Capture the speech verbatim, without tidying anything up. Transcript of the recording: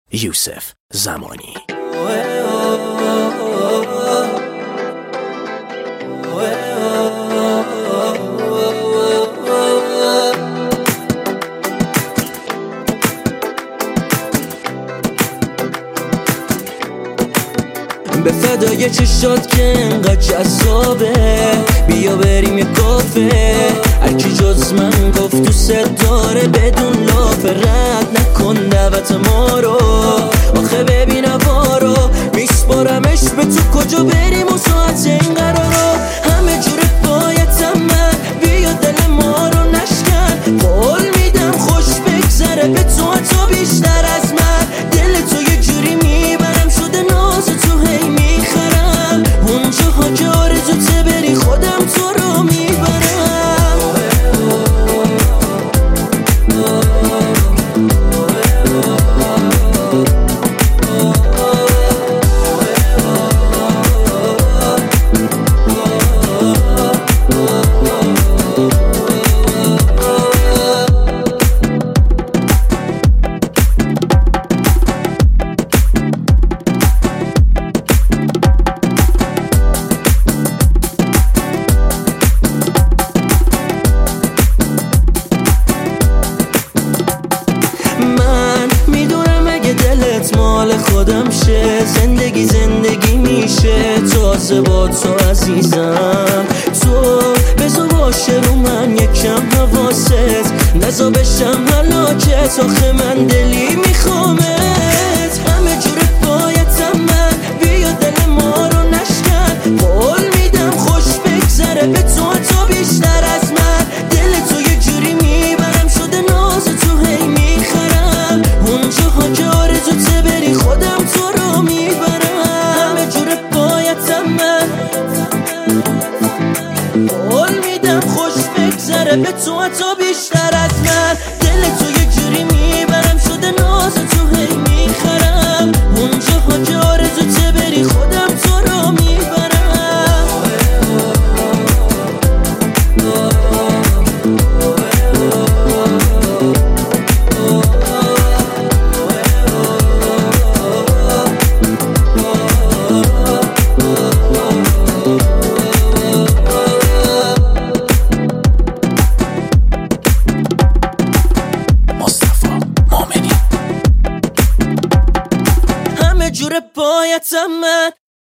یوسف زمانی. به فدای چشات که انقدر جذابه، بیا بریم یه کافه. هرکی جز من گفت دوست داره بدون لاف، رد نکن دعوت ما رو. آخه ببین هوا رو میسپارمش به تو، کجا بریم و ساعت این قرارو. همه جوره بایدم من، بیا دل ما رو نشکن. قول میدم خوش بگذره به تو حتی بیشتر از من. دل تو یه جوری میبرم شده ناز تو هی میخرم. اونجاها که آرزوته بری خودم تو رو میبرم. مال خودم شه، زندگی زندگی میشه تازه با تو عزیزم. تو بزا باشه رو من یکم حواست، نزا بشم هلاکت. آخه من دلی میخوامت، همه جوره بایدم من، بیا دل ما رو نشکن. قول میدم خوش بگذره به تو حتی بیشتر از من. دل تو یه جوری میبرم شده ناز تو هی میخرم. اونجاها که آرزوته بری خودم تو رو میبرم. همه جوره بایدم من، قول میدم خوش بگذره به تو حتی بیشتر.